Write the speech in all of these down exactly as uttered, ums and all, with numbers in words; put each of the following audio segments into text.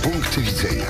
Punkty widzenia.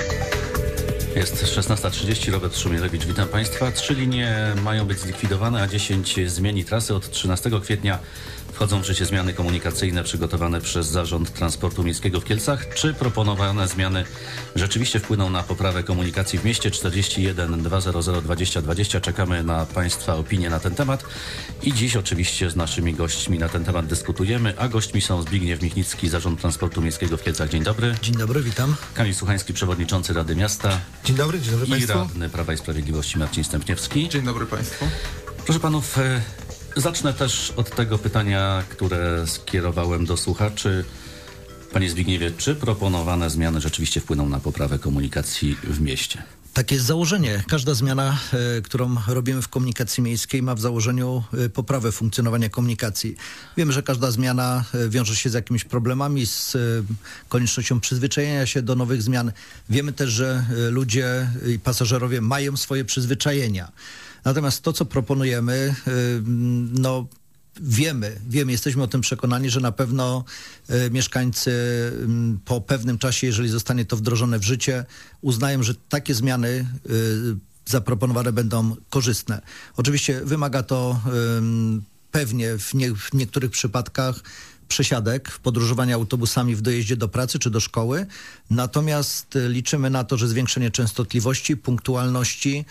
Jest szesnasta trzydzieści, Robert Szumielewicz, witam Państwa. Trzy linie mają być zlikwidowane, a dziesięć zmieni trasy. Od trzynastego kwietnia wchodzą w życie zmiany komunikacyjne przygotowane przez Zarząd Transportu Miejskiego w Kielcach. Czy proponowane zmiany rzeczywiście wpłyną na poprawę komunikacji w mieście? czterdzieści jeden dwa zero zero dwadzieścia dwadzieścia. Czekamy na Państwa opinie na ten temat i dziś oczywiście z naszymi gośćmi na ten temat dyskutujemy, a gośćmi są Zbigniew Michnicki, Zarząd Transportu Miejskiego w Kielcach. Dzień dobry. Dzień dobry, witam. Kamil Suchański, Przewodniczący Rady Miasta. Dzień dobry, dzień dobry I Państwu. Radny Prawa i Sprawiedliwości Marcin Stępniewski. Dzień dobry Państwu. Proszę Panów, zacznę też od tego pytania, które skierowałem do słuchaczy. Panie Zbigniewie, czy proponowane zmiany rzeczywiście wpłyną na poprawę komunikacji w mieście? Takie jest założenie. Każda zmiana, y, którą robimy w komunikacji miejskiej, ma w założeniu y, poprawę funkcjonowania komunikacji. Wiemy, że każda zmiana y, wiąże się z jakimiś problemami, z y, koniecznością przyzwyczajenia się do nowych zmian. Wiemy też, że y, ludzie i pasażerowie mają swoje przyzwyczajenia. Natomiast to, co proponujemy, y, no Wiemy, wiemy, jesteśmy o tym przekonani, że na pewno y, mieszkańcy y, po pewnym czasie, jeżeli zostanie to wdrożone w życie, uznają, że takie zmiany y, zaproponowane będą korzystne. Oczywiście wymaga to y, pewnie w, nie, w niektórych przypadkach przesiadek w podróżowaniu autobusami w dojeździe do pracy czy do szkoły. Natomiast y, liczymy na to, że zwiększenie częstotliwości, punktualności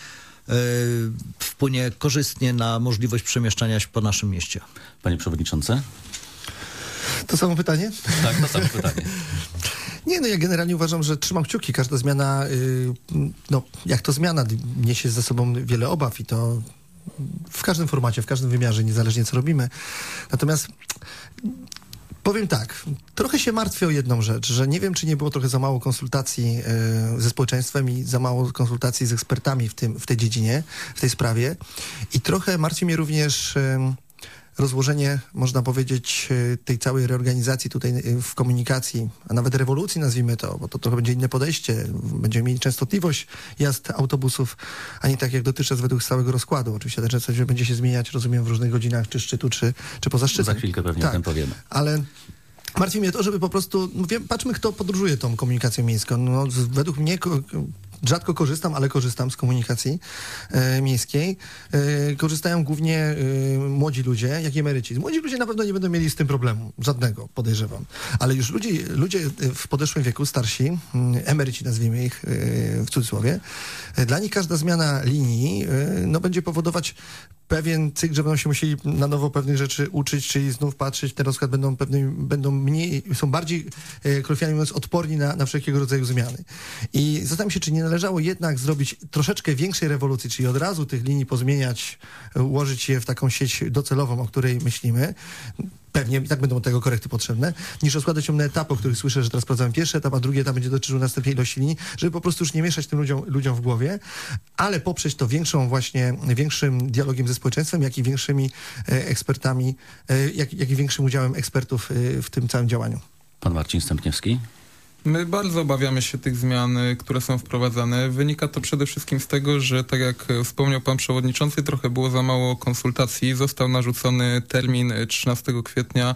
wpłynie korzystnie na możliwość przemieszczania się po naszym mieście. Panie Przewodniczący? To samo pytanie? Tak, to samo pytanie. Nie, no ja generalnie uważam, że trzymam kciuki. Każda zmiana, yy, no jak to zmiana, niesie ze sobą wiele obaw i to w każdym formacie, w każdym wymiarze, niezależnie co robimy. Natomiast powiem tak, trochę się martwię o jedną rzecz, że nie wiem, czy nie było trochę za mało konsultacji y, ze społeczeństwem i za mało konsultacji z ekspertami w, tym, w tej dziedzinie, w tej sprawie. I trochę martwi mnie również y, rozłożenie, można powiedzieć, y, tej całej reorganizacji tutaj y, w komunikacji, a nawet rewolucji nazwijmy to, bo to trochę będzie inne podejście. Będziemy mieli częstotliwość jazd autobusów, a nie tak jak dotychczas według stałego rozkładu. Oczywiście ta częstotliwość będzie się zmieniać, rozumiem, w różnych godzinach, czy szczytu, czy, czy poza szczytem. Za chwilkę pewnie tak, o tym powiemy. Ale martwi mnie to, żeby po prostu, no wiem, patrzmy, kto podróżuje tą komunikacją miejską. No, z, według mnie ko, rzadko korzystam, ale korzystam z komunikacji e, miejskiej. E, korzystają głównie e, młodzi ludzie, jak i emeryci. Młodzi ludzie na pewno nie będą mieli z tym problemu, żadnego, podejrzewam. Ale już ludzie, ludzie w podeszłym wieku, starsi, emeryci nazwijmy ich e, w cudzysłowie, e, dla nich każda zmiana linii e, no, będzie powodować pewien cykl, że będą się musieli na nowo pewnych rzeczy uczyć, czyli znów patrzeć, ten rozkład będą pewnymi, będą mniej, są bardziej, e, kolokwialnie mówiąc, odporni na, na wszelkiego rodzaju zmiany. I zastanawiam się, czy nie należało jednak zrobić troszeczkę większej rewolucji, czyli od razu tych linii pozmieniać, ułożyć je w taką sieć docelową, o której myślimy. Pewnie i tak będą tego korekty potrzebne, niż rozkładać ją na etapy, o których słyszę, że teraz sprawdzamy pierwszy etap, a drugi etap będzie dotyczył następnej ilości linii, żeby po prostu już nie mieszać tym ludziom, ludziom w głowie, ale poprzeć to większą właśnie, większym dialogiem ze społeczeństwem, jak i większymi e, ekspertami, e, jak, jak i większym udziałem ekspertów e, w tym całym działaniu. Pan Marcin Stępniewski? My bardzo obawiamy się tych zmian, które są wprowadzane. Wynika to przede wszystkim z tego, że tak jak wspomniał pan przewodniczący, trochę było za mało konsultacji. Został narzucony termin trzynastego kwietnia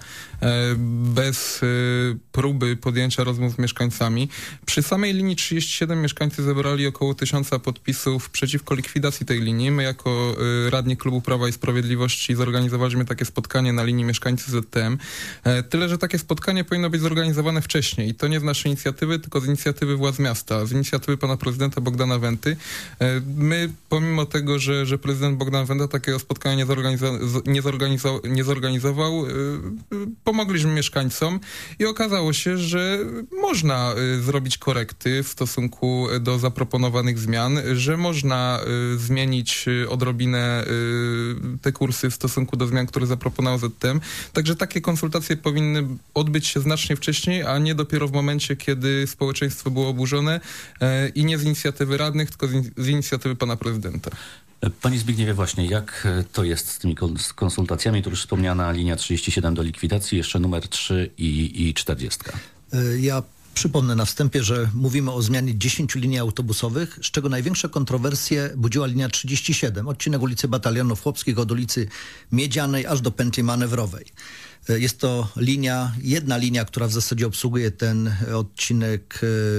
bez próby podjęcia rozmów z mieszkańcami. Przy samej linii trzydzieści siedem mieszkańcy zebrali około tysiąca podpisów przeciwko likwidacji tej linii. My jako radni Klubu Prawa i Sprawiedliwości zorganizowaliśmy takie spotkanie na linii mieszkańcy Z T M. Tyle, że takie spotkanie powinno być zorganizowane wcześniej i to nie z naszej inicjatywy, tylko z inicjatywy władz miasta, z inicjatywy pana prezydenta Bogdana Wenty. My, pomimo tego, że, że prezydent Bogdan Wenta takiego spotkania nie, zorganizował, nie, zorganizował, nie zorganizował, pomogliśmy mieszkańcom i okazało się, że można zrobić korekty w stosunku do zaproponowanych zmian, że można zmienić odrobinę te kursy w stosunku do zmian, które zaproponował Z T M. Także takie konsultacje powinny odbyć się znacznie wcześniej, a nie dopiero w momencie, kiedy społeczeństwo było oburzone e, i nie z inicjatywy radnych, tylko z, in, z inicjatywy pana prezydenta. Panie Zbigniewie, właśnie jak to jest z tymi konsultacjami? Tu już wspomniana linia trzydzieści siedem do likwidacji, jeszcze numer trzy i, i czterdzieści. Ja Przypomnę na wstępie, że mówimy o zmianie dziesięciu linii autobusowych, z czego największe kontrowersje budziła linia trzydzieści siedem, odcinek ulicy Batalionów Chłopskich od ulicy Miedzianej aż do pętli manewrowej. Jest to linia, jedna linia, która w zasadzie obsługuje ten odcinek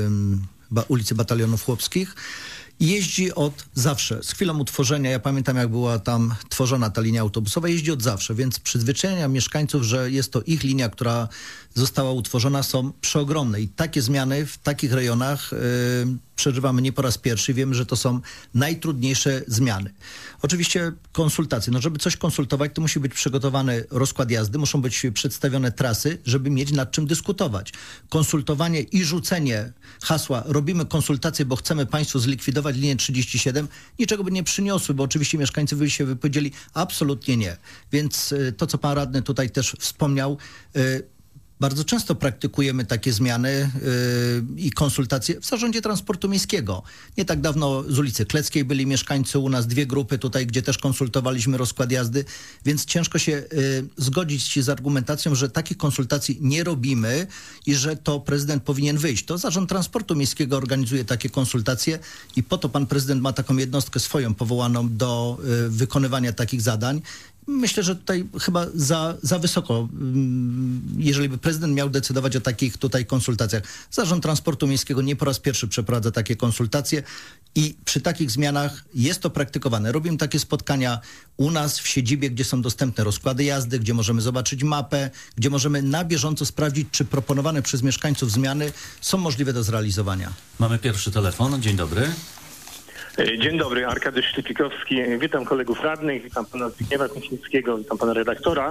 y, ulicy Batalionów Chłopskich. Jeździ od zawsze. Z chwilą utworzenia, ja pamiętam jak była tam tworzona ta linia autobusowa, jeździ od zawsze, więc przyzwyczajenia mieszkańców, że jest to ich linia, która została utworzona, są przeogromne. I takie zmiany w takich rejonach yy, przeżywamy nie po raz pierwszy. Wiemy, że to są najtrudniejsze zmiany. Oczywiście konsultacje. No, żeby coś konsultować, to musi być przygotowany rozkład jazdy, muszą być przedstawione trasy, żeby mieć nad czym dyskutować. Konsultowanie i rzucenie hasła robimy konsultacje, bo chcemy państwu zlikwidować linię trzydzieści siedem, niczego by nie przyniosły, bo oczywiście mieszkańcy by się wypowiedzieli absolutnie nie. Więc y, to, co pan radny tutaj też wspomniał, y, bardzo często praktykujemy takie zmiany yy, i konsultacje w Zarządzie Transportu Miejskiego. Nie tak dawno z ulicy Kleckiej byli mieszkańcy u nas, dwie grupy tutaj, gdzie też konsultowaliśmy rozkład jazdy, więc ciężko się yy, zgodzić z argumentacją, że takich konsultacji nie robimy i że to prezydent powinien wyjść. To Zarząd Transportu Miejskiego organizuje takie konsultacje i po to pan prezydent ma taką jednostkę swoją powołaną do yy, wykonywania takich zadań. Myślę, że tutaj chyba za, za wysoko, jeżeli by prezydent miał decydować o takich tutaj konsultacjach. Zarząd Transportu Miejskiego nie po raz pierwszy przeprowadza takie konsultacje i przy takich zmianach jest to praktykowane. Robimy takie spotkania u nas w siedzibie, gdzie są dostępne rozkłady jazdy, gdzie możemy zobaczyć mapę, gdzie możemy na bieżąco sprawdzić, czy proponowane przez mieszkańców zmiany są możliwe do zrealizowania. Mamy pierwszy telefon. Dzień dobry. Dzień dobry, Arkadiusz Ślepikowski. Witam kolegów radnych, witam pana Zbigniewa Kuchnickiego, witam pana redaktora.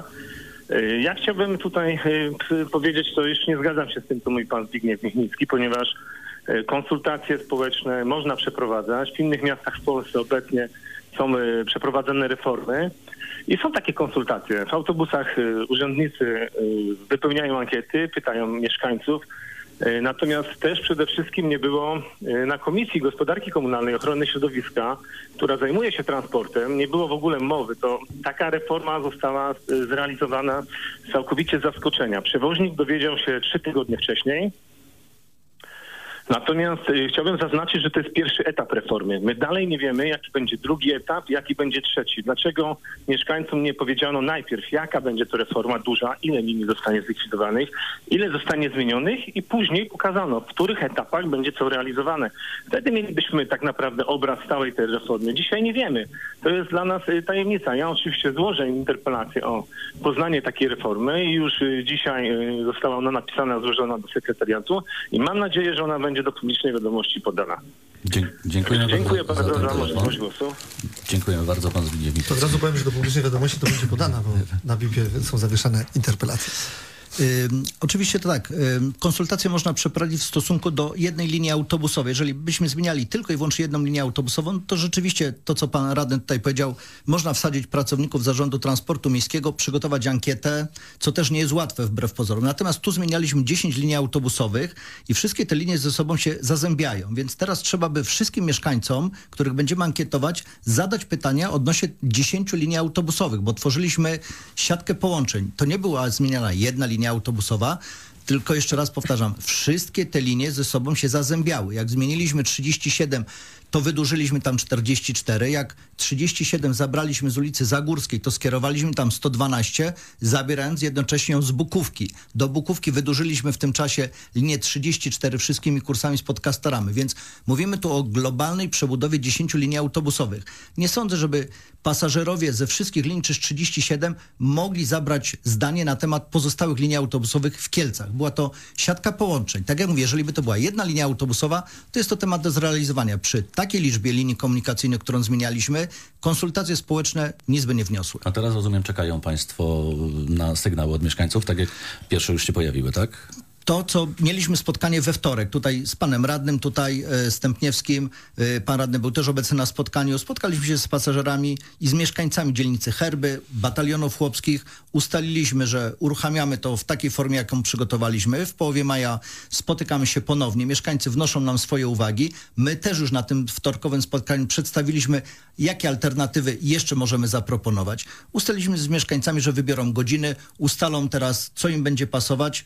Ja chciałbym tutaj powiedzieć, to już nie zgadzam się z tym, co mówi pan Zbigniew Kuchnicki, ponieważ konsultacje społeczne można przeprowadzać. W innych miastach w Polsce obecnie są przeprowadzane reformy i są takie konsultacje. W autobusach urzędnicy wypełniają ankiety, pytają mieszkańców. Natomiast też przede wszystkim nie było na Komisji Gospodarki Komunalnej i Ochrony Środowiska, która zajmuje się transportem, nie było w ogóle mowy. To taka reforma została zrealizowana całkowicie z zaskoczenia. Przewoźnik dowiedział się trzy tygodnie wcześniej. Natomiast chciałbym zaznaczyć, że to jest pierwszy etap reformy. My dalej nie wiemy, jaki będzie drugi etap, jaki będzie trzeci. Dlaczego mieszkańcom nie powiedziano najpierw, jaka będzie to reforma duża, ile linii zostanie zlikwidowanych, ile zostanie zmienionych i później pokazano, w których etapach będzie co realizowane. Wtedy mielibyśmy tak naprawdę obraz całej tej reformy. Dzisiaj nie wiemy. To jest dla nas tajemnica. Ja oczywiście złożę interpelację o poznanie takiej reformy i już dzisiaj została ona napisana, złożona do sekretariatu i mam nadzieję, że ona będzie do publicznej wiadomości podana. Dzie- dziękujemy Dziękuję bardzo, bardzo za, za możliwość głosu. Dziękujemy bardzo, pan Zbigniew. To od razu powiem, że do publicznej wiadomości to będzie podana, bo na B I P-ie są zawieszane interpelacje. Y, oczywiście to tak, y, konsultacje można przeprowadzić w stosunku do jednej linii autobusowej. Jeżeli byśmy zmieniali tylko i wyłącznie jedną linię autobusową, to rzeczywiście to, co pan radny tutaj powiedział, można wsadzić pracowników Zarządu Transportu Miejskiego, przygotować ankietę, co też nie jest łatwe wbrew pozorom. Natomiast tu zmienialiśmy dziesięć linii autobusowych i wszystkie te linie ze sobą się zazębiają, więc teraz trzeba by wszystkim mieszkańcom, których będziemy ankietować, zadać pytania odnośnie dziesięciu linii autobusowych, bo tworzyliśmy siatkę połączeń. To nie była zmieniana jedna linia autobusowa, tylko jeszcze raz powtarzam, wszystkie te linie ze sobą się zazębiały. Jak zmieniliśmy trzydzieści siedem, to wydłużyliśmy tam czterdzieści cztery. Jak trzydzieści siedem zabraliśmy z ulicy Zagórskiej, to skierowaliśmy tam sto dwanaście, zabierając jednocześnie ją z Bukówki. Do Bukówki wydłużyliśmy w tym czasie linię trzydzieści cztery wszystkimi kursami z podcastorami. Więc mówimy tu o globalnej przebudowie dziesięciu linii autobusowych. Nie sądzę, żeby pasażerowie ze wszystkich linii czy z trzydzieści siedem mogli zabrać zdanie na temat pozostałych linii autobusowych w Kielcach. Była to siatka połączeń. Tak jak mówię, jeżeli by to była jedna linia autobusowa, to jest to temat do zrealizowania. Przy takiej liczbie linii komunikacyjnych, którą zmienialiśmy, konsultacje społeczne nic by nie wniosły. A teraz, rozumiem, czekają państwo na sygnały od mieszkańców, tak jak pierwsze już się pojawiły, tak? To, co mieliśmy spotkanie we wtorek, tutaj z panem radnym, tutaj e, Stępniewskim, e, pan radny był też obecny na spotkaniu, spotkaliśmy się z pasażerami i z mieszkańcami dzielnicy Herby, Batalionów Chłopskich, ustaliliśmy, że uruchamiamy to w takiej formie, jaką przygotowaliśmy. W połowie maja spotykamy się ponownie, mieszkańcy wnoszą nam swoje uwagi, my też już na tym wtorkowym spotkaniu przedstawiliśmy, jakie alternatywy jeszcze możemy zaproponować. Ustaliliśmy z mieszkańcami, że wybiorą godziny, ustalą teraz, co im będzie pasować.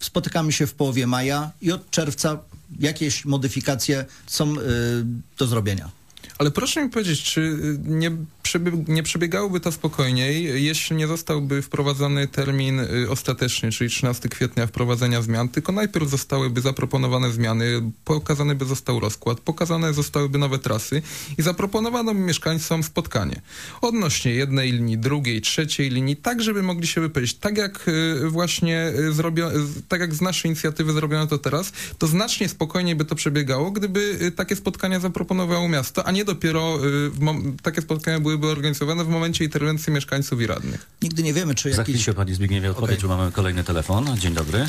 spotykamy się w połowie maja i od czerwca jakieś modyfikacje są y, do zrobienia. Ale proszę mi powiedzieć, czy nie, przebieg- nie przebiegałoby to spokojniej, jeśli nie zostałby wprowadzony termin y, ostateczny, czyli trzynastego kwietnia wprowadzenia zmian, tylko najpierw zostałyby zaproponowane zmiany, pokazany by został rozkład, pokazane zostałyby nowe trasy i zaproponowano by mieszkańcom spotkanie odnośnie jednej linii, drugiej, trzeciej linii, tak żeby mogli się wypowiedzieć. Tak jak y, właśnie y, zrobio- y, tak jak z naszej inicjatywy zrobiono to teraz, to znacznie spokojniej by to przebiegało, gdyby y, takie spotkania zaproponowało miasto, a nie dopiero y, w mom- takie spotkania byłyby organizowane w momencie interwencji mieszkańców i radnych. Nigdy nie wiemy, czy Za jakiś... chwilkę pani Zbigniewie odpowiedź, Okay. bo mamy kolejny telefon. Dzień dobry.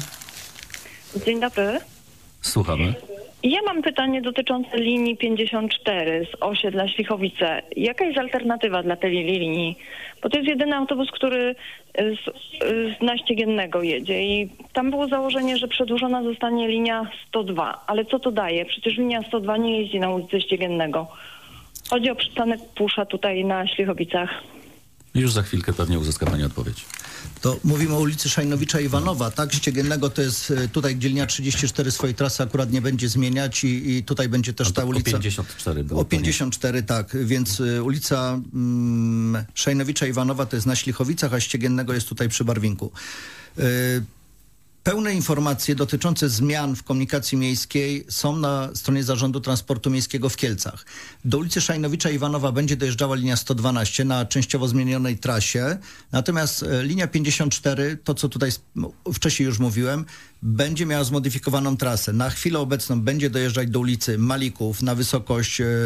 Dzień dobry. Słuchamy. Ja mam pytanie dotyczące linii pięćdziesiąt cztery z osiedla Ślichowice. Jaka jest alternatywa dla tej linii? Bo to jest jedyny autobus, który z, z Naściegiennego jedzie i tam było założenie, że przedłużona zostanie linia sto dwa. Ale co to daje? Przecież linia sto dwa nie jeździ na ulicy Ściegiennego. Chodzi o przystanek Pusza tutaj na Ślichowicach. Już za chwilkę pewnie uzyska pani odpowiedź. To mówimy o ulicy Szajnowicza Iwanowa, tak? Ściegiennego to jest y, tutaj, gdzie linia trzydzieści cztery swojej trasy akurat nie będzie zmieniać i, i tutaj będzie też ta ulica... O pięćdziesiąt cztery było. O pięćdziesiąt cztery, tak. Więc y, ulica mm, Szajnowicza Iwanowa to jest na Ślichowicach, a Ściegiennego jest tutaj przy Barwinku. Y, Pełne informacje dotyczące zmian w komunikacji miejskiej są na stronie Zarządu Transportu Miejskiego w Kielcach. Do ulicy Szajnowicza Iwanowa będzie dojeżdżała linia sto dwanaście na częściowo zmienionej trasie, natomiast e, linia pięćdziesiąt cztery, to co tutaj no, wcześniej już mówiłem, będzie miała zmodyfikowaną trasę. Na chwilę obecną będzie dojeżdżać do ulicy Malików na wysokość, e,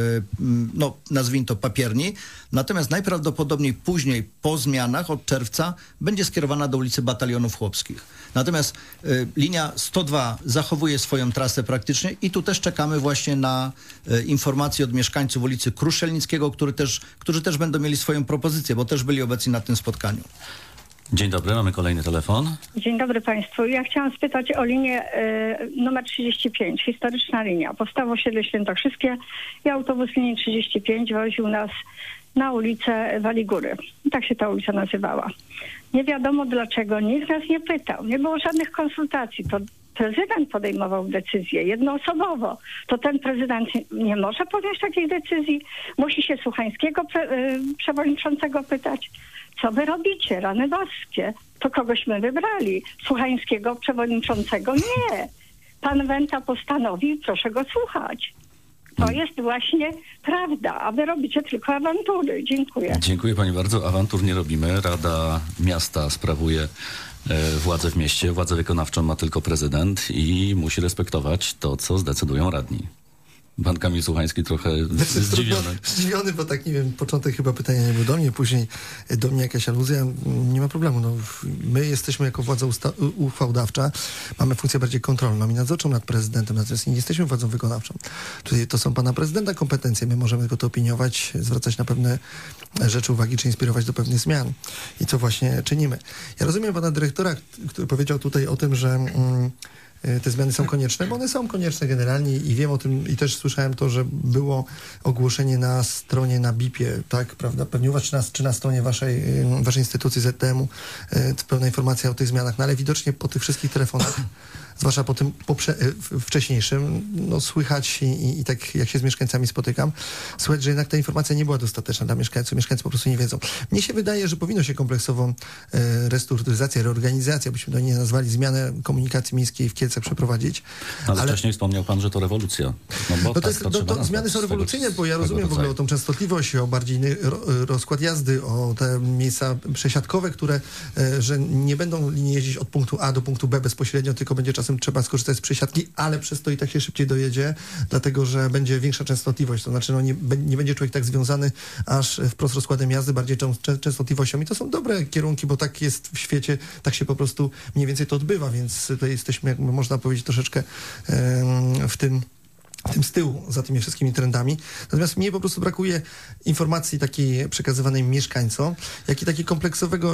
no nazwijmy to Papierni, natomiast najprawdopodobniej później po zmianach od czerwca będzie skierowana do ulicy Batalionów Chłopskich. Natomiast y, linia sto dwa zachowuje swoją trasę praktycznie i tu też czekamy właśnie na y, informacje od mieszkańców ulicy Kruszelnickiego, który też, którzy też będą mieli swoją propozycję, bo też byli obecni na tym spotkaniu. Dzień dobry, mamy kolejny telefon. Dzień dobry Państwu. Ja chciałam spytać o linię y, numer trzydzieści pięć, historyczna linia. Powstało osiedle Świętokrzyskie i autobus linii trzydzieści pięć woził nas na ulicę Waligóry. Tak się ta ulica nazywała. Nie wiadomo dlaczego, nikt nas nie pytał. Nie było żadnych konsultacji. To prezydent podejmował decyzję jednoosobowo. To ten prezydent nie może podjąć takiej decyzji. Musi się Słuchańskiego pre, y, przewodniczącego pytać. Co wy robicie? Rany boskie. To kogośmy wybrali. Słuchańskiego przewodniczącego? Nie. Pan Wenta postanowił, proszę go słuchać. To jest właśnie prawda, a wy robicie tylko awantury. Dziękuję. Dziękuję pani bardzo. Awantur nie robimy. Rada Miasta sprawuje e, władzę w mieście. Władzę wykonawczą ma tylko prezydent i musi respektować to, co zdecydują radni. Pan Kamil Słuchański trochę zdziwiony. Zdziwiony, bo tak, nie wiem, początek chyba pytania nie był do mnie, później do mnie jakaś aluzja. Nie ma problemu. No, my jesteśmy jako władza usta- uchwałodawcza, mamy funkcję bardziej kontrolną i nadzorczą nad prezydentem, natomiast nie jesteśmy władzą wykonawczą. Tutaj to są pana prezydenta kompetencje. My możemy tylko to opiniować, zwracać na pewne rzeczy uwagi, czy inspirować do pewnych zmian. I co właśnie czynimy. Ja rozumiem pana dyrektora, który powiedział tutaj o tym, że... Mm, te zmiany są konieczne, bo one są konieczne generalnie i wiem o tym i też słyszałem to, że było ogłoszenie na stronie, na B I P-ie, tak, prawda, pewnie u was, czy na, czy na stronie waszej, waszej instytucji Z T M-u pełna informacja o tych zmianach, no ale widocznie po tych wszystkich telefonach, zwłaszcza po tym poprze- wcześniejszym, no słychać i, i, i tak jak się z mieszkańcami spotykam, słychać, że jednak ta informacja nie była dostateczna dla mieszkańców. Mieszkańcy po prostu nie wiedzą. Mnie się wydaje, że powinno się kompleksową e, restrukturyzację, reorganizację, byśmy to nie nazwali, zmianę komunikacji miejskiej w Kielcach przeprowadzić. Ale, ale wcześniej wspomniał pan, że to rewolucja. No, bo no to jest, to, to zmiany są rewolucyjne, bo ja rozumiem w ogóle o tą częstotliwość, o bardziej ro, rozkład jazdy, o te miejsca przesiadkowe, które, e, że nie będą linie jeździć od punktu A do punktu B bezpośrednio, tylko będzie czas trzeba skorzystać z przesiadki, ale przez to i tak się szybciej dojedzie, dlatego że będzie większa częstotliwość. To znaczy no nie, nie będzie człowiek tak związany aż wprost rozkładem jazdy, bardziej czę- częstotliwością. I to są dobre kierunki, bo tak jest w świecie, tak się po prostu mniej więcej to odbywa, więc tutaj jesteśmy, jak można powiedzieć, troszeczkę um, w tym w tym z tyłu, za tymi wszystkimi trendami. Natomiast mnie po prostu brakuje informacji takiej przekazywanej mieszkańcom, jak i takiego kompleksowego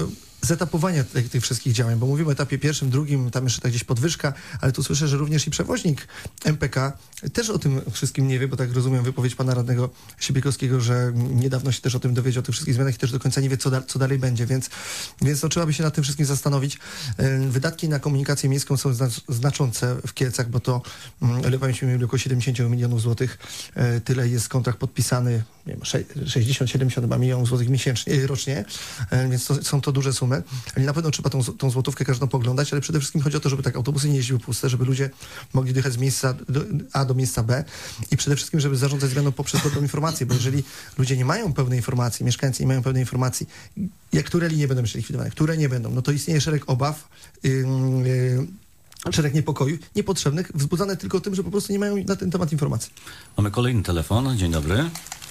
zetapowania tych, tych wszystkich działań, bo mówimy o etapie pierwszym, drugim, tam jeszcze tak gdzieś podwyżka, ale tu słyszę, że również i przewoźnik M P K też o tym wszystkim nie wie, bo tak rozumiem wypowiedź pana radnego Siebiekowskiego, że niedawno się też o tym dowiedział, o tych wszystkich zmianach i też do końca nie wie, co, da, co dalej będzie, więc, więc no, trzeba by się nad tym wszystkim zastanowić. Wydatki na komunikację miejską są znaczące w Kielcach, bo to ile pamięci mieli około siedemdziesiąt milionów złotych. Tyle jest kontrakt podpisany, nie wiem, sześćdziesiąt siedemdziesiąt milionów złotych miesięcznie, rocznie, więc to, są to duże sumy. Na pewno trzeba tą, tą złotówkę każdą poglądać, ale przede wszystkim chodzi o to, żeby tak autobusy nie jeździły puste, żeby ludzie mogli dojechać z miejsca A do miejsca B i przede wszystkim, żeby zarządzać zmianą poprzez dobrą informację, bo jeżeli ludzie nie mają pełnej informacji, mieszkańcy nie mają pełnej informacji, jak które linie będą jeszcze likwidowane, które nie będą, no to istnieje szereg obaw, yy, yy, szereg niepokojów niepotrzebnych, wzbudzane tylko tym, że po prostu nie mają na ten temat informacji. Mamy kolejny telefon. Dzień dobry.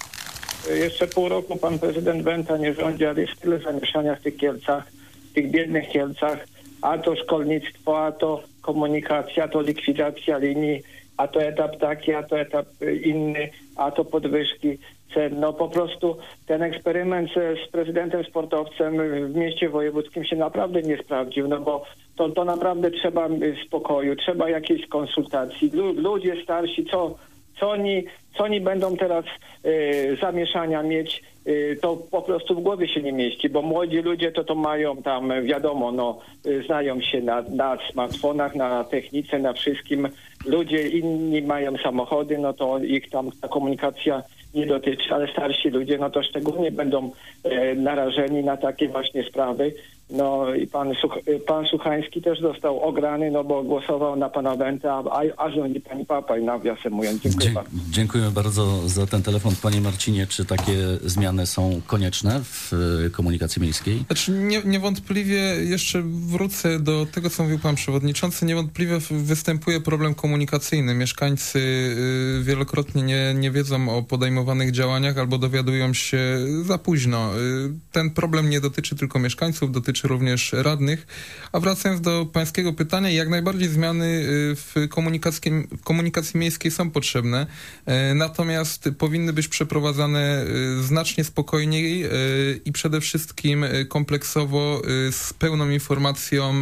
Jeszcze pół roku pan prezydent Wenta nie rządzi, ale jest tyle zamieszania w tych Kielcach, w tych biednych Kielcach, a to szkolnictwo, a to komunikacja, a to likwidacja linii, a to etap taki, a to etap inny, a to podwyżki cen. No po prostu ten eksperyment z prezydentem sportowcem w mieście wojewódzkim się naprawdę nie sprawdził, no bo to, to naprawdę trzeba spokoju, trzeba jakiejś konsultacji. Lu- ludzie starsi, co, co, oni, co oni będą teraz y, zamieszania mieć, y, to po prostu w głowie się nie mieści, bo młodzi ludzie to to mają tam, wiadomo, no y, znają się na, na smartfonach, na technice, na wszystkim. Ludzie inni mają samochody, no to ich tam ta komunikacja nie dotyczy, ale starsi ludzie, no to szczególnie będą e, narażeni na takie właśnie sprawy. No i pan, Such, pan Suchański też został ograny, no bo głosował na pana Wenta, a, a rządzi pani Papaj, nawiasem mówiąc. Dziękuję Dzie- bardzo. Dziękuję bardzo za ten telefon. Panie Marcinie, czy takie zmiany są konieczne w y, komunikacji miejskiej? Znaczy nie, niewątpliwie, jeszcze wrócę do tego, co mówił pan przewodniczący, niewątpliwie występuje problem komunikacyjny. Mieszkańcy y, wielokrotnie nie, nie wiedzą o podejmowanych działaniach albo dowiadują się za późno. Y, ten problem nie dotyczy tylko mieszkańców, dotyczy również radnych. A wracając do pańskiego pytania, jak najbardziej zmiany w komunikacji, komunikacji miejskiej są potrzebne, natomiast powinny być przeprowadzane znacznie spokojniej i przede wszystkim kompleksowo z pełną informacją,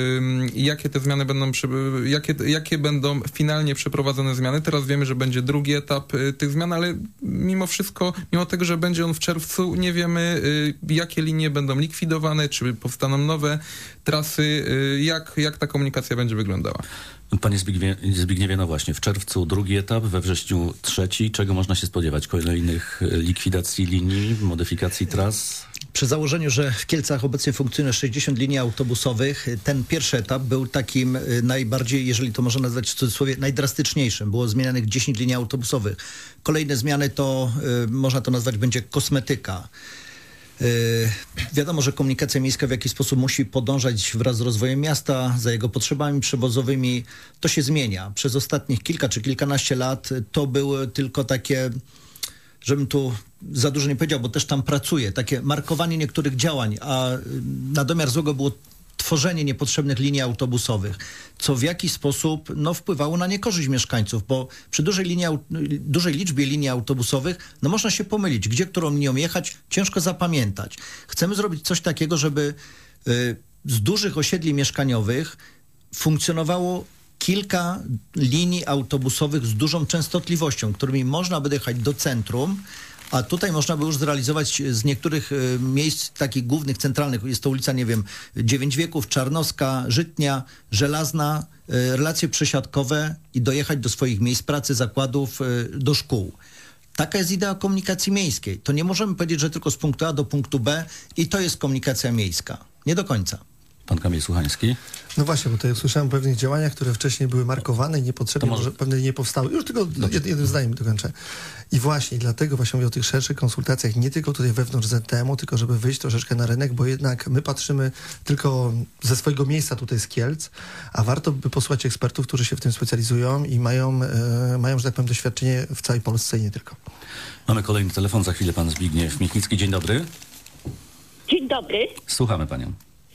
jakie te zmiany będą, jakie, jakie będą finalnie przeprowadzone zmiany. Teraz wiemy, że będzie drugi etap tych zmian, ale mimo wszystko, mimo tego, że będzie on w czerwcu, nie wiemy, jakie linie będą likwidowane, czy powstaną nowe trasy, jak, jak ta komunikacja będzie wyglądała. Panie Zbigniewie, Zbigniewie, no właśnie, w czerwcu drugi etap, we wrześniu trzeci. Czego można się spodziewać? Kolejnych likwidacji linii, modyfikacji tras? Przy założeniu, że w Kielcach obecnie funkcjonuje sześćdziesiąt linii autobusowych, ten pierwszy etap był takim najbardziej, jeżeli to można nazwać w cudzysłowie, najdrastyczniejszym. Było zmienianych dziesięć linii autobusowych. Kolejne zmiany to, można to nazwać, będzie kosmetyka. Yy, wiadomo, że komunikacja miejska w jakiś sposób musi podążać wraz z rozwojem miasta, za jego potrzebami przewozowymi. To się zmienia. Przez ostatnich kilka czy kilkanaście lat to były tylko takie, żebym tu za dużo nie powiedział, bo też tam pracuję, takie markowanie niektórych działań, a na domiar złego było tworzenie niepotrzebnych linii autobusowych, co w jakiś sposób no, wpływało na niekorzyść mieszkańców, bo przy dużej, linii, dużej liczbie linii autobusowych no, można się pomylić, gdzie którą linią jechać, ciężko zapamiętać. Chcemy zrobić coś takiego, żeby y, z dużych osiedli mieszkaniowych funkcjonowało kilka linii autobusowych z dużą częstotliwością, którymi można by dojechać do centrum, a tutaj można by już zrealizować z niektórych y, miejsc takich głównych, centralnych, jest to ulica, nie wiem, Dziewięć Wieków, Czarnowska, Żytnia, Żelazna, y, relacje przesiadkowe i dojechać do swoich miejsc pracy, zakładów, y, do szkół. Taka jest idea komunikacji miejskiej. To nie możemy powiedzieć, że tylko z punktu A do punktu B i to jest komunikacja miejska. Nie do końca. Pan Kamil Suchański. No właśnie, bo tutaj słyszałem o pewnych działaniach, które wcześniej były markowane i niepotrzebnie, może... może pewne nie powstały. Już tylko jed, jednym zdaniem dokończę. I właśnie dlatego właśnie mówię o tych szerszych konsultacjach, nie tylko tutaj wewnątrz Z T M-u, tylko żeby wyjść troszeczkę na rynek, bo jednak my patrzymy tylko ze swojego miejsca tutaj z Kielc, a warto by posłuchać ekspertów, którzy się w tym specjalizują i mają, e, mają, że tak powiem, doświadczenie w całej Polsce i nie tylko. Mamy kolejny telefon, za chwilę pan Zbigniew Michnicki. Dzień dobry. Dzień dobry. Słuchamy panią.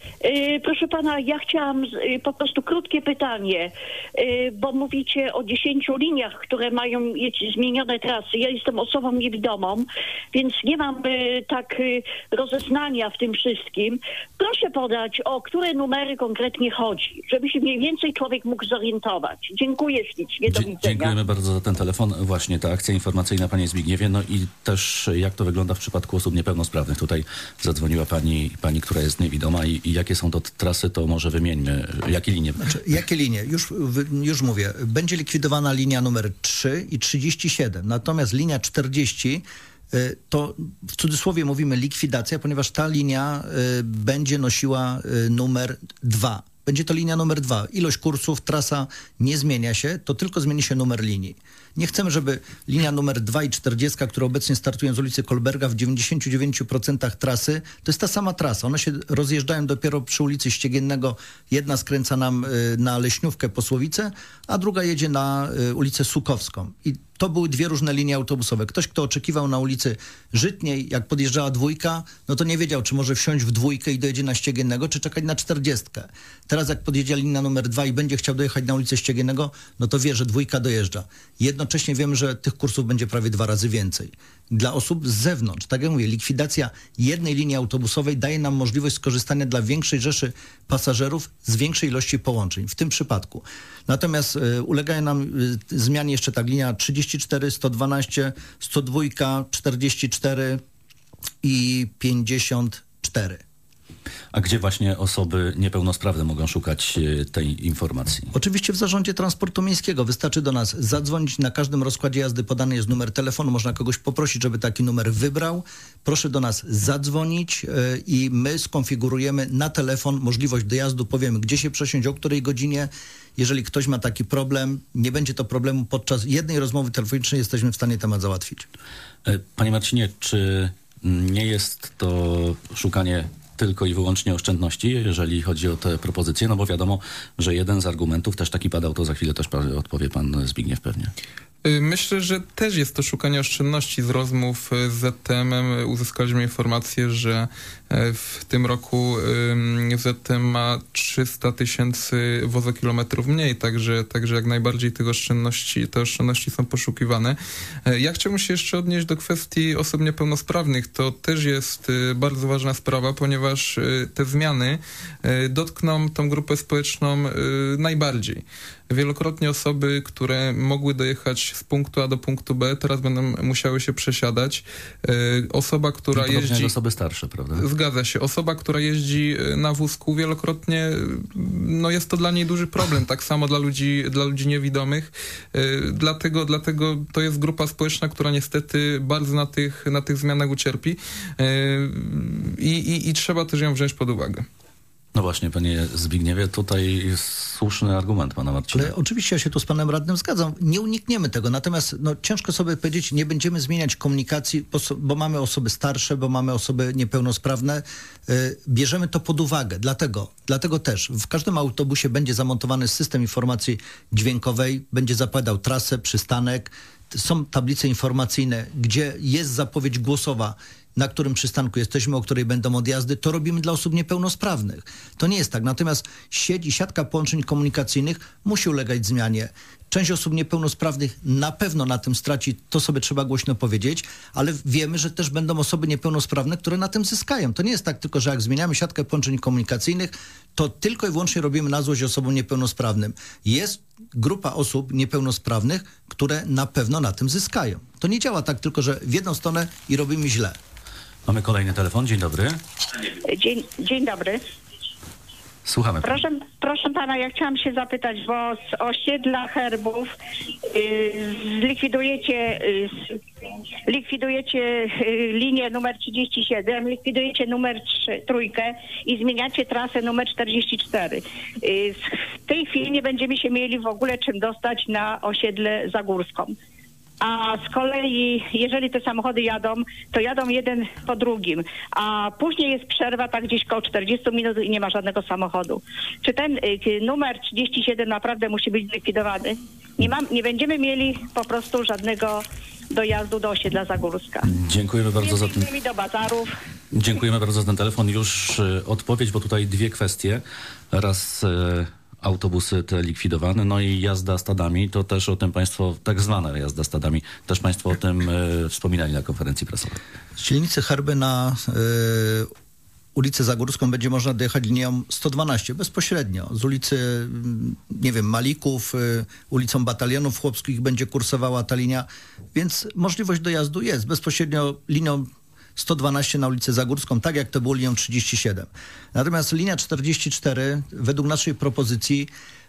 Yy, proszę pana, ja chciałam z, yy, po prostu krótkie pytanie, yy, bo mówicie o dziesięciu liniach, które mają mieć zmienione trasy. Ja jestem osobą niewidomą, więc nie mam yy, tak yy, rozeznania w tym wszystkim. Proszę podać, o które numery konkretnie chodzi, żeby się mniej więcej człowiek mógł zorientować. Dziękuję ślicznie, do Dzie- widzenia. Dziękujemy bardzo za ten telefon. Właśnie ta akcja informacyjna, panie Zbigniewie. No i też jak to wygląda w przypadku osób niepełnosprawnych. Tutaj zadzwoniła pani, pani która jest niewidoma i, i jakie są to trasy, to może wymieńmy. Jakie linie? Znaczy, jakie linie? Już, już mówię. Będzie likwidowana linia numer trzy i trzydzieści siedem. Natomiast linia czterdzieści to w cudzysłowie mówimy likwidacja, ponieważ ta linia będzie nosiła numer dwa. Będzie to linia numer dwa. Ilość kursów, trasa nie zmienia się, to tylko zmieni się numer linii. Nie chcemy, żeby linia numer dwa i czterdzieści, które obecnie startują z ulicy Kolberga w dziewięćdziesięciu dziewięciu procentach trasy, to jest ta sama trasa. One się rozjeżdżają dopiero przy ulicy Ściegiennego. Jedna skręca nam na Leśniówkę Posłowice, a druga jedzie na ulicę Sukowską. I to były dwie różne linie autobusowe. Ktoś, kto oczekiwał na ulicy Żytniej, jak podjeżdżała dwójka, no to nie wiedział, czy może wsiąść w dwójkę i dojedzie na Ściegiennego, czy czekać na czterdziestkę. Teraz jak podjedzie linia numer dwa i będzie chciał dojechać na ulicę Ściegiennego, no to wie, że dwójka dojeżdża. Jednocześnie wiemy, że tych kursów będzie prawie dwa razy więcej. Dla osób z zewnątrz, tak jak mówię, likwidacja jednej linii autobusowej daje nam możliwość skorzystania dla większej rzeszy pasażerów z większej ilości połączeń, w tym przypadku. Natomiast y, ulegają nam y, zmianie jeszcze tak linia trzydzieści cztery, sto dwanaście, sto dwa, czterdzieści cztery i pięćdziesiąt cztery. A gdzie właśnie osoby niepełnosprawne mogą szukać tej informacji? Oczywiście w Zarządzie Transportu Miejskiego. Wystarczy do nas zadzwonić. Na każdym rozkładzie jazdy podany jest numer telefonu. Można kogoś poprosić, żeby taki numer wybrał. Proszę do nas zadzwonić yy, i my skonfigurujemy na telefon możliwość dojazdu. Powiemy, gdzie się przesiąść, o której godzinie. Jeżeli ktoś ma taki problem, nie będzie to problemu podczas jednej rozmowy telefonicznej. Jesteśmy w stanie temat załatwić. Panie Marcinie, czy nie jest to szukanie tylko i wyłącznie oszczędności, jeżeli chodzi o te propozycje? No bo wiadomo, że jeden z argumentów, też taki padał, to za chwilę też odpowie pan Zbigniew pewnie. Myślę, że też jest to szukanie oszczędności. Z rozmów z Z T M-em uzyskaliśmy informację, że w tym roku Z T M ma trzysta tysięcy wozokilometrów mniej, także, także jak najbardziej tych oszczędności, te oszczędności są poszukiwane. Ja chciałbym się jeszcze odnieść do kwestii osób niepełnosprawnych. To też jest bardzo ważna sprawa, ponieważ te zmiany dotkną tą grupę społeczną najbardziej. Wielokrotnie osoby, które mogły dojechać z punktu A do punktu B, teraz będą musiały się przesiadać. Osoba, która jeździ... osoby starsze, prawda? Zgadza się. Osoba, która jeździ na wózku, wielokrotnie no jest to dla niej duży problem. Tak samo dla ludzi, dla ludzi niewidomych. Dlatego, dlatego to jest grupa społeczna, która niestety bardzo na tych, na tych zmianach ucierpi i, i, i trzeba też ją wziąć pod uwagę. No właśnie, panie Zbigniewie, tutaj jest słuszny argument pana Marcina. Ale oczywiście ja się tu z panem radnym zgadzam. Nie unikniemy tego. Natomiast no, ciężko sobie powiedzieć, nie będziemy zmieniać komunikacji, bo, bo mamy osoby starsze, bo mamy osoby niepełnosprawne. Yy, bierzemy to pod uwagę. Dlatego, dlatego też w każdym autobusie będzie zamontowany system informacji dźwiękowej, będzie zapowiadał trasę, przystanek. Są tablice informacyjne, gdzie jest zapowiedź głosowa, na którym przystanku jesteśmy, o której będą odjazdy, to robimy dla osób niepełnosprawnych. To nie jest tak. Natomiast sieć i siatka połączeń komunikacyjnych musi ulegać zmianie. Część osób niepełnosprawnych na pewno na tym straci, to sobie trzeba głośno powiedzieć, ale wiemy, że też będą osoby niepełnosprawne, które na tym zyskają. To nie jest tak tylko, że jak zmieniamy siatkę połączeń komunikacyjnych, to tylko i wyłącznie robimy na złość osobom niepełnosprawnym. Jest grupa osób niepełnosprawnych, które na pewno na tym zyskają. To nie działa tak tylko, że w jedną stronę i robimy źle. Mamy kolejny telefon. Dzień dobry. Dzień, dzień dobry. Słuchamy. Proszę, proszę pana, ja chciałam się zapytać, bo z osiedla Herbów yy, zlikwidujecie, yy, likwidujecie yy, linię numer trzydzieści siedem, likwidujecie numer trzy, trójkę i zmieniacie trasę numer czterdzieści cztery. Yy, w tej chwili nie będziemy się mieli w ogóle czym dostać na osiedle Zagórską. A z kolei, jeżeli te samochody jadą, to jadą jeden po drugim, a później jest przerwa tak gdzieś koło czterdzieści minut i nie ma żadnego samochodu. Czy ten y, numer trzydzieści siedem naprawdę musi być zlikwidowany? Nie, mam, nie będziemy mieli po prostu żadnego dojazdu do osiedla Zagórska. Dziękujemy bardzo za ten... do bazarów. Dziękujemy bardzo za ten telefon. Już y, odpowiedź, bo tutaj dwie kwestie. Raz y, autobusy te likwidowane, no i jazda stadami, to też o tym państwo, tak zwana jazda stadami, też państwo o tym y, wspominali na konferencji prasowej. Z dzielnicy Herby na y, ulicę Zagórską będzie można dojechać linią sto dwanaście bezpośrednio. Z ulicy, nie wiem, Malików, y, ulicą Batalionów Chłopskich będzie kursowała ta linia, więc możliwość dojazdu jest bezpośrednio linią sto dwanaście na ulicę Zagórską, tak jak to było linią trzydzieści siedem. Natomiast linia czterdzieści cztery według naszej propozycji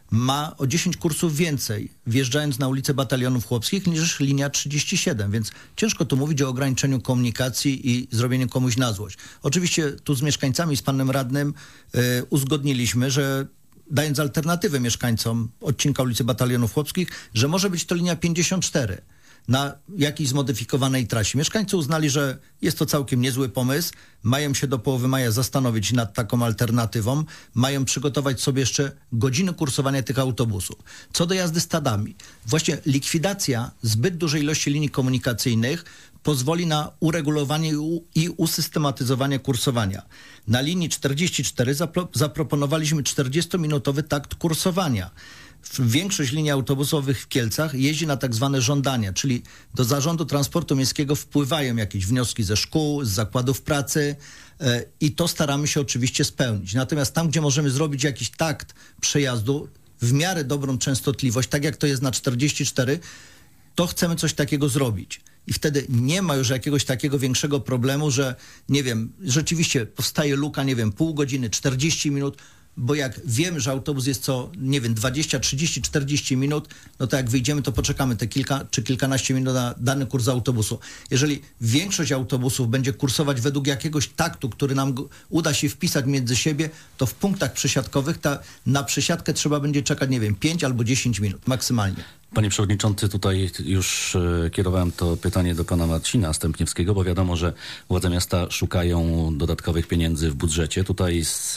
ma o dziesięć kursów więcej, wjeżdżając na ulicę Batalionów Chłopskich, niż linia trzydzieści siedem, więc ciężko tu mówić o ograniczeniu komunikacji i zrobieniu komuś na złość. Oczywiście tu z mieszkańcami, z panem radnym y, uzgodniliśmy, że dając alternatywę mieszkańcom odcinka ulicy Batalionów Chłopskich, że może być to linia pięćdziesiąt cztery na jakiejś zmodyfikowanej trasie. Mieszkańcy uznali, że jest to całkiem niezły pomysł, mają się do połowy maja zastanowić nad taką alternatywą, mają przygotować sobie jeszcze godziny kursowania tych autobusów. Co do jazdy stadami, właśnie likwidacja zbyt dużej ilości linii komunikacyjnych pozwoli na uregulowanie i usystematyzowanie kursowania. Na linii czterdzieści cztery zapro- zaproponowaliśmy czterdziestominutowy takt kursowania. Większość linii autobusowych w Kielcach jeździ na tak zwane żądania, czyli do Zarządu Transportu Miejskiego wpływają jakieś wnioski ze szkół, z zakładów pracy yy, i to staramy się oczywiście spełnić. Natomiast tam, gdzie możemy zrobić jakiś takt przejazdu w miarę dobrą częstotliwość, tak jak to jest na czterdzieści cztery, to chcemy coś takiego zrobić. I wtedy nie ma już jakiegoś takiego większego problemu, że nie wiem, rzeczywiście powstaje luka, nie wiem, pół godziny, czterdzieści minut, bo jak wiemy, że autobus jest co, nie wiem, dwadzieścia, trzydzieści, czterdzieści minut, no to jak wyjdziemy, to poczekamy te kilka czy kilkanaście minut na dany kurs autobusu. Jeżeli większość autobusów będzie kursować według jakiegoś taktu, który nam uda się wpisać między siebie, to w punktach przesiadkowych ta, na przesiadkę trzeba będzie czekać, nie wiem, pięć albo dziesięć minut maksymalnie. Panie Przewodniczący, tutaj już e, kierowałem to pytanie do pana Marcina Stępniewskiego, bo wiadomo, że władze miasta szukają dodatkowych pieniędzy w budżecie. Tutaj z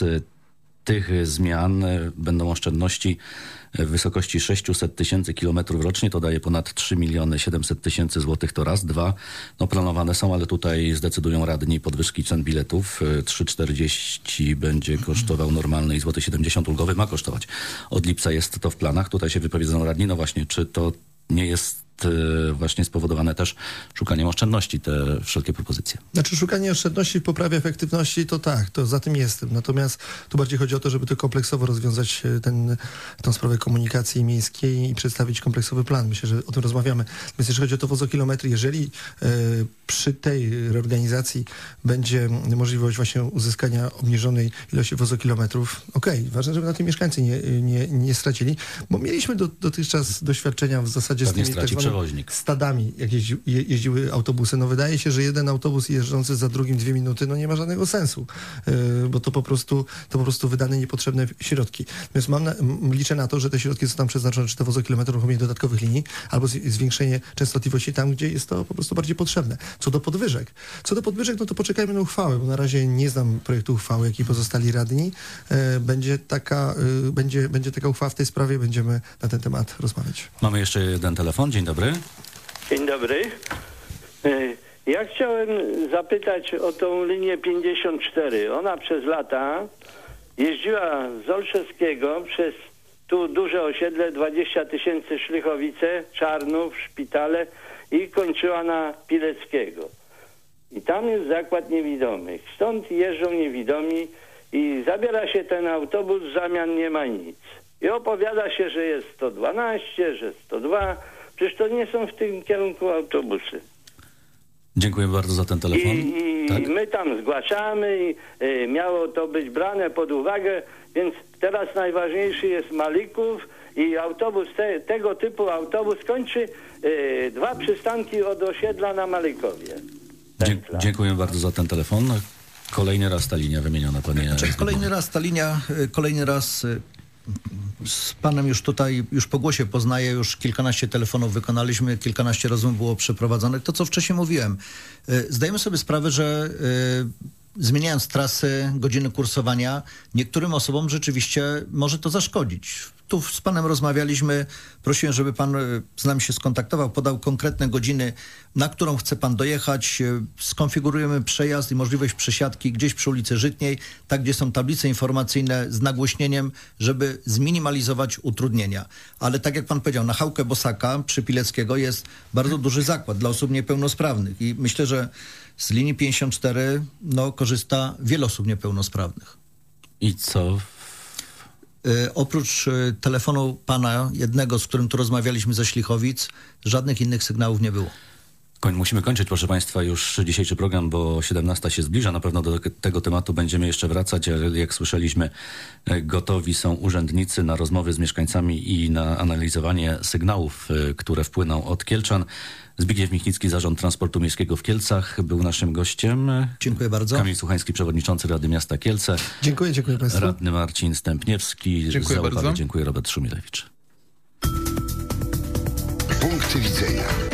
tych zmian będą oszczędności w wysokości sześćset tysięcy kilometrów rocznie, to daje ponad trzy miliony siedemset tysięcy złotych, to raz. Dwa, no planowane są, ale tutaj zdecydują radni podwyżki cen biletów. trzy czterdzieści będzie kosztował normalny i złoty siedemdziesiąt ulgowy ma kosztować. Od lipca jest to w planach. Tutaj się wypowiedzą radni. No właśnie, czy to nie jest właśnie spowodowane też szukaniem oszczędności, te wszelkie propozycje? Znaczy szukanie oszczędności w poprawie efektywności to tak, to za tym jestem. Natomiast tu bardziej chodzi o to, żeby to kompleksowo rozwiązać ten, tą sprawę komunikacji miejskiej i przedstawić kompleksowy plan. Myślę, że o tym rozmawiamy. Więc jeśli chodzi o to wozokilometry, jeżeli e, przy tej reorganizacji będzie możliwość właśnie uzyskania obniżonej ilości wozokilometrów, okej, okay, ważne, żeby na tym mieszkańcy nie, nie, nie stracili, bo mieliśmy do, dotychczas doświadczenia w zasadzie Pewnie z tymi tak zwanymi przewoźnik. stadami, jak jeździ, je, jeździły autobusy. No wydaje się, że jeden autobus jeżdżący za drugim dwie minuty, no nie ma żadnego sensu, yy, bo to po prostu to po prostu wydane niepotrzebne środki. Więc mam na, m, liczę na to, że te środki zostaną przeznaczone, czy to wozokilometrów, uruchomienie dodatkowych linii, albo z, zwiększenie częstotliwości tam, gdzie jest to po prostu bardziej potrzebne. Co do podwyżek. Co do podwyżek, no to poczekajmy na uchwałę, bo na razie nie znam projektu uchwały, jaki pozostali radni. Yy, będzie taka, yy, będzie, będzie taka uchwała w tej sprawie, będziemy na ten temat rozmawiać. Mamy jeszcze jeden telefon. Dzień dobry. Dzień dobry. Ja chciałem zapytać o tą linię pięćdziesiąt cztery. Ona przez lata jeździła z Olszewskiego przez tu duże osiedle, dwadzieścia tysięcy Szlychowice, Czarnów, Szpitale i kończyła na Pileckiego. I tam jest zakład niewidomych. Stąd jeżdżą niewidomi i zabiera się ten autobus, w zamian nie ma nic. I opowiada się, że jest sto dwanaście, że sto dwa. Przecież to nie są w tym kierunku autobusy. Dziękuję bardzo za ten telefon. I, i tak? my tam zgłaszamy i y, miało to być brane pod uwagę, więc teraz najważniejszy jest Malików i autobus, te, tego typu autobus kończy y, dwa przystanki od osiedla na Malikowie. Dzie- dziękuję bardzo za ten telefon. Kolejny raz ta linia wymieniona, panie... Znaczy, kolejny raz ta linia, kolejny raz... Z panem już tutaj, już po głosie poznaję, już kilkanaście telefonów wykonaliśmy, kilkanaście rozmów było przeprowadzonych. To, co wcześniej mówiłem, zdajemy sobie sprawę, że zmieniając trasy, godziny kursowania, niektórym osobom rzeczywiście może to zaszkodzić. Tu z panem rozmawialiśmy, prosiłem, żeby pan z nami się skontaktował, podał konkretne godziny, na którą chce pan dojechać, skonfigurujemy przejazd i możliwość przesiadki gdzieś przy ulicy Żytniej, tak gdzie są tablice informacyjne z nagłośnieniem, żeby zminimalizować utrudnienia. Ale tak jak pan powiedział, na Chałkę Bosaka przy Pileckiego jest bardzo duży zakład dla osób niepełnosprawnych i myślę, że z linii pięćdziesiąt cztery no, korzysta wiele osób niepełnosprawnych. I co? Y, oprócz y, telefonu pana jednego, z którym tu rozmawialiśmy ze Ślichowic, żadnych innych sygnałów nie było. Koń, musimy kończyć, proszę państwa, już dzisiejszy program, bo siedemnasta się zbliża. Na pewno do tego tematu będziemy jeszcze wracać, ale jak słyszeliśmy, gotowi są urzędnicy na rozmowy z mieszkańcami i na analizowanie sygnałów, które wpłyną od Kielczan. Zbigniew Michnicki, Zarząd Transportu Miejskiego w Kielcach był naszym gościem. Dziękuję bardzo. Kamil Słuchański, Przewodniczący Rady Miasta Kielce. Dziękuję, dziękuję państwu. Radny Marcin Stępniewski. Dziękuję bardzo. Dziękuję, Robert Szumilewicz. Punkty widzenia.